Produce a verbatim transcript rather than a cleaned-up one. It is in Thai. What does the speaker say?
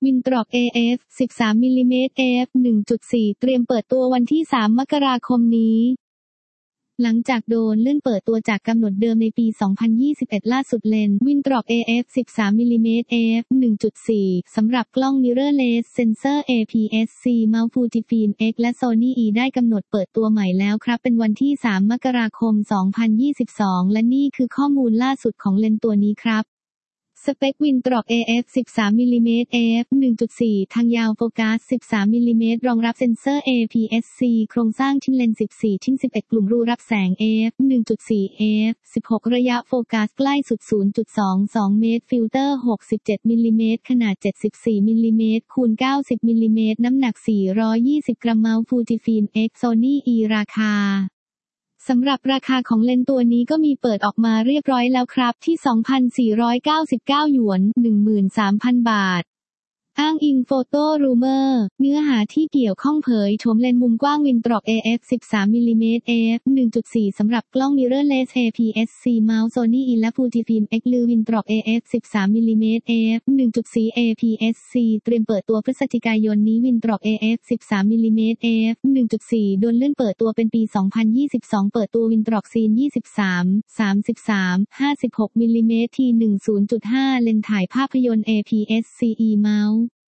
Winthrop เอ เอฟ สิบสาม มิลลิเมตร เอ เอฟ หนึ่งจุดสี่ เตรียมเปิดตัววันที่ สาม มกราคมนี้หลังจากโดนเลื่อนเปิดตัวจากกำหนดเดิมในปี สองพันยี่สิบเอ็ด ล่าสุดเลนส์ Winthrop เอ เอฟ สิบสาม มิลลิเมตร เอ เอฟ หนึ่งจุดสี่ สำหรับกล้อง Mirrorless Sensor เอ พี เอส ซี Mount Fujifilm X และ Sony E ได้กำหนดเปิดตัวใหม่แล้วครับเป็นวันที่ สาม มกราคม สองพันยี่สิบสอง และนี่คือข้อมูลล่าสุดของเลนส์ตัวนี้ครับสเปค Winthrop เอ เอฟ สิบสาม มิลลิเมตร เอ เอฟ หนึ่งจุดสี่ ทางยาวโฟกัส สิบสาม มิลลิเมตรรองรับเซ็นเซอร์ เอ พี เอส ซี โครงสร้างชิ้นเลนส์ สิบสี่ ชิ้น สิบเอ็ด กลุ่มรูรับแสง เอ เอฟ หนึ่งจุดสี่ เอ เอฟ สิบหก ระยะโฟกัสใกล้สุด ศูนย์จุดสองสอง เมตรฟิลเตอร์ หกสิบเจ็ด มิลลิเมตรขนาด เจ็ดสิบสี่ มิลลิเมตรคูณ เก้าสิบ มิลลิเมตรน้ำหนัก สี่ร้อยยี่สิบ กรัม Mount Fujifilm X Sony E ราคาสำหรับราคาของเลนส์ตัวนี้ก็มีเปิดออกมาเรียบร้อยแล้วครับที่ สองพันสี่ร้อยเก้าสิบเก้า หยวน หนึ่งหมื่นสามพัน บาทอ้างอิง Photo Rumor เนื้อหาที่เกี่ยวข้องเผยโฉมเลนส์มุมกว้าง Winthrop เอ เอฟ สิบสาม มิลลิเมตร เอ เอฟ หนึ่งจุดสี่ สำหรับกล้อง Mirrorless เอ พี เอส ซี Mount Sony E และ Fujifilm X หรือ Winthrop เอ เอฟ สิบสาม มิลลิเมตร เอ เอฟ หนึ่งจุดสี่ เอ พี เอส ซี เตรียมเปิดตัวพฤศจิกายนนี้ Winthrop เอ เอฟ สิบสาม มิลลิเมตร เอ เอฟ หนึ่งจุดสี่ โดนเลื่อนเปิดตัวเป็นปี สองพันยี่สิบสอง เปิดตัว Winthrop Scene ยี่สิบสาม สามสิบสาม ห้าสิบหก มิลลิเมตร ที หนึ่ง ศูนย์จุดห้า เลนส์ถ่ายภาพยนตร์ เอ พี เอส ซี E Mount